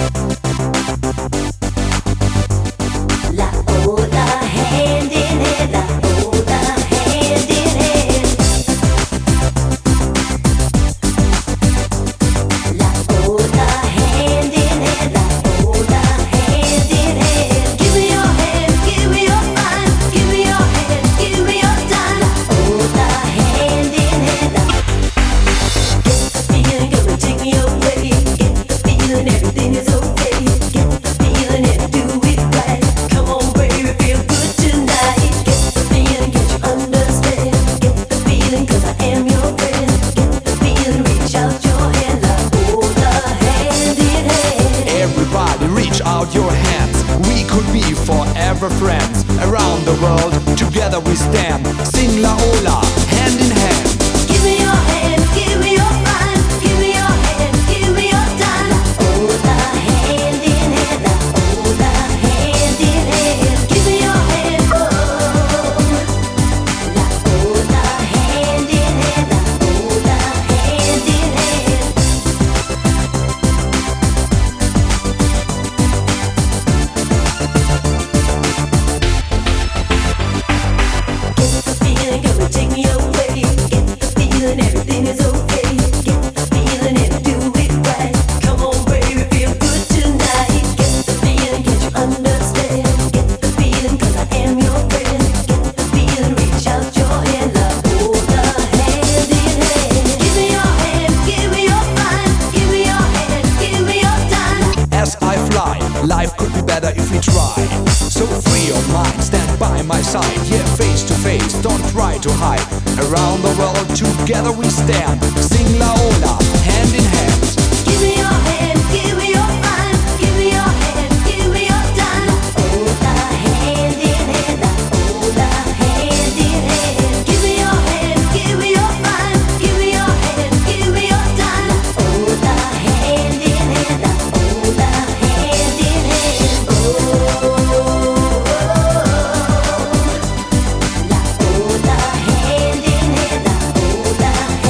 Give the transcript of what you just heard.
La ola, hand in hand, la ola, hand in hand. La ola, hand in hand, la ola, hand in hand. Give me your hand, give me your mind, give me your hand, give me your time. La ola, hand in hand, la. Get the feeling, gonna take me away. Get the feeling, everything is okay. Get the feeling and do it right. Come on, baby, feel good tonight. Get the feeling, can't you understand? Get the feeling, 'cause I am your friend. Get the feeling, reach out your hand, la ola, hand in hand. Everybody reach out your hands. We could be forever friends. Around the world, together we stand. Sing La Ola, hand in hand. Give me your hand, give me your mind, give me your hand, give me your time. La ola, hand in hand, la ola, hand in hand. Give me your hand, oh. La ola, hand in hand, la ola, hand in hand. Get the feeling, gonna take me away. Get the feeling, everything is okay. Get the feeling and do it right. Come on, baby, feel good tonight. Get the feeling, can't you understand? Get the feeling, 'cause I am your friend. Get the feeling, reach out your hand, la ola, hand in hand. Give me your hand, give me your mind, give me your hand, give me your time. As I fly, life could be better if we try. So free your mind, stand by my side. Yeah, face to face, don't try to hide. Around the world, together we stand. Sing La Ola, hand in